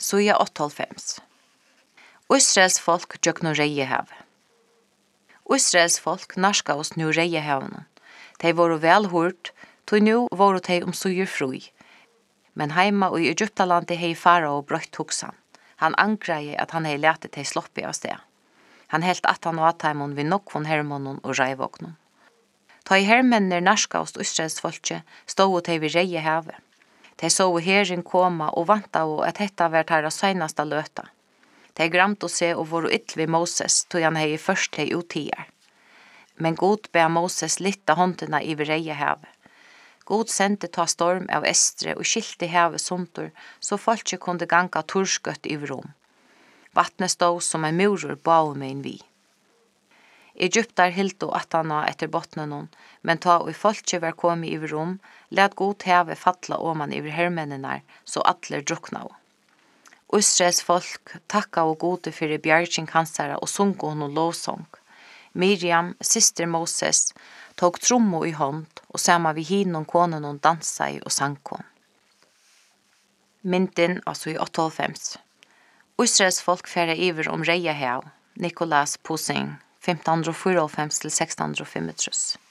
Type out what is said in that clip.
Suja 8,5. Israels folk gjøknu reie hav. Israels folk narskaust nu reie havnen. De voru vel hurt, tog nu voru de suger frui. Men heima og i Egyptalandi hei farao brøtt hugsan. Han angrei at han hei lete de sloppi av sted. Han helt at han var taimon vi nokvon hermonon og reivoknon. Ta i hermenner narskaust Israels folke stod de vid reie havet. De så herren koma og vanta og at detta var tæra seinasta løta. De gramt å se og voru ill vid Moses, tog han hei først hei utier. Men God be Moses litta håndina i vid reie havet. God sendte ta storm av estre og skilte havet suntur, så folke kunde ganga turskøtt i rom. Vattnet stod som en murur bau med en vi. Egyptar hildu atana etter botnenon, men ta og folke var komi i rom, let God havet fatla oman i hermennenar, så atler druknau. Israels folk takka og gode fyrir bjarging hansara og sungu hon lovsong. Miriam, syster Moses, tog trommo i hånd, og sama vi hinon konenon dansai og sankon. Myndin altså i 8,5. Israels folk færa iver om reia hav, Nicolas Poussin, 1554 til 1635.